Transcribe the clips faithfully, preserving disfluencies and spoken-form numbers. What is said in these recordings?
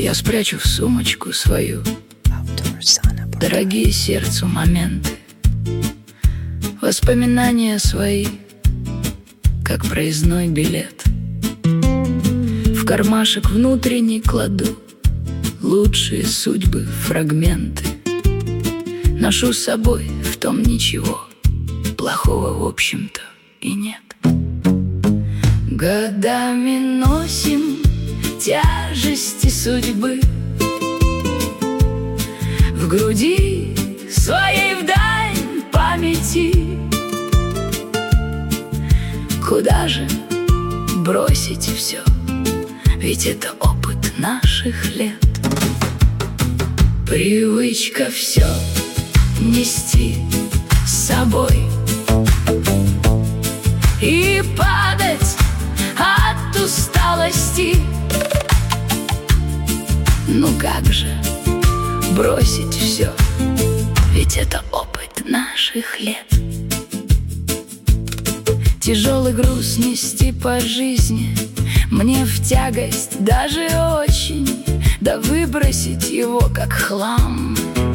Я спрячу в сумочку свою дорогие сердцу моменты, воспоминания свои, как проездной билет. В кармашек внутренний кладу лучшие судьбы, фрагменты. Ношу с собой, в том ничего плохого, в общем-то, и нет. Годами носим тяжести судьбы в груди своей вдаль памяти. Куда же бросить все? Ведь это опыт наших лет. Привычка все нести с собой и падать от усталости. Ну как же бросить все? Ведь это опыт наших лет. Тяжелый груз нести по жизни мне в тягость даже очень, да выбросить его как хлам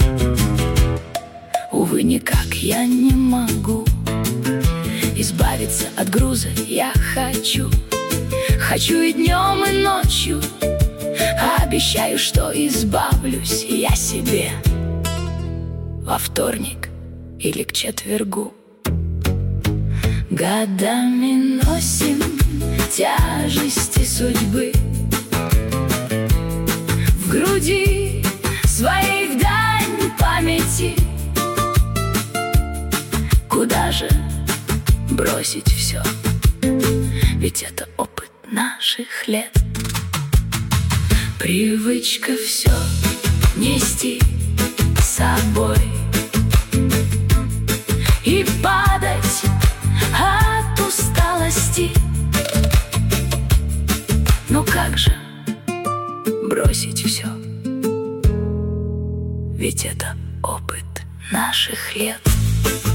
увы, никак я не могу. Избавиться от груза я хочу, хочу и днем, и ночью. Обещаю, что избавлюсь я себе во вторник или к четвергу. Годами носим тяжести судьбы в груди своей вдаль памяти. Куда же бросить все? Ведь это опыт наших лет. Привычка все нести с собой и падать от усталости. Ну как же бросить все? Ведь это опыт наших лет.